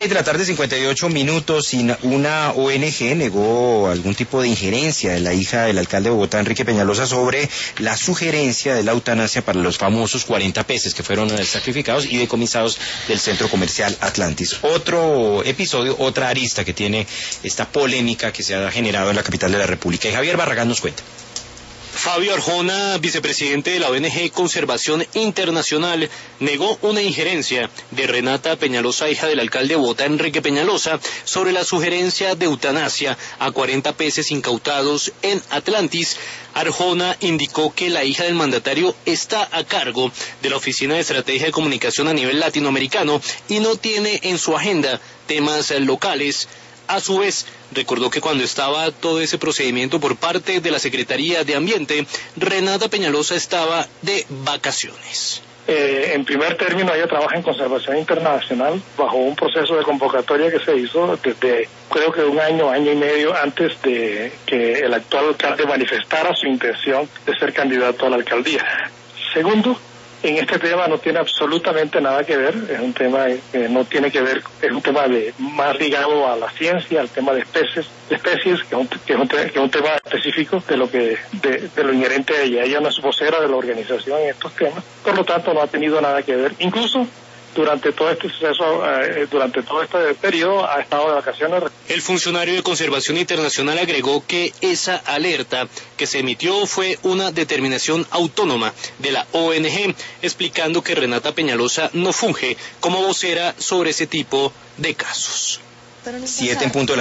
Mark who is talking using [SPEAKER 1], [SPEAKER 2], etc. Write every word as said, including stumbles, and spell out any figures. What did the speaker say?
[SPEAKER 1] De la tarde, cincuenta y ocho minutos, sin una O N G negó algún tipo de injerencia de la hija del alcalde de Bogotá, Enrique Peñalosa, sobre la sugerencia de la eutanasia para los famosos cuarenta peces que fueron sacrificados y decomisados del centro comercial Atlantis. Otro episodio, otra arista que tiene esta polémica que se ha generado en la capital de la República. Y Javier Barragán nos cuenta.
[SPEAKER 2] Fabio Arjona, vicepresidente de la O N G Conservación Internacional, negó una injerencia de Renata Peñalosa, hija del alcalde de Bogotá, Enrique Peñalosa, sobre la sugerencia de eutanasia a cuarenta peces incautados en Atlantis. Arjona indicó que la hija del mandatario está a cargo de la Oficina de Estrategia de Comunicación a nivel latinoamericano y no tiene en su agenda temas locales. A su vez, recordó que cuando estaba todo ese procedimiento por parte de la Secretaría de Ambiente, Renata Peñalosa estaba de vacaciones.
[SPEAKER 3] Eh, en primer término, ella trabaja en conservación internacional bajo un proceso de convocatoria que se hizo desde, creo que un año, año y medio antes de que el actual alcalde manifestara su intención de ser candidato a la alcaldía. Segundo, en este tema no tiene absolutamente nada que ver, es un tema que no tiene que ver, es un tema de más ligado a la ciencia, al tema de especies, de especies que es un, que es un, que es un tema específico de lo que de, de lo inherente a ella. Ella no es vocera de la organización en estos temas, por lo tanto no ha tenido nada que ver. Incluso durante todo este proceso, eh, durante todo este periodo ha estado de vacaciones.
[SPEAKER 2] El funcionario de Conservación Internacional agregó que esa alerta que se emitió fue una determinación autónoma de la O N G, explicando que Renata Peñalosa no funge como vocera sobre ese tipo de casos.
[SPEAKER 1] Siete en punto de la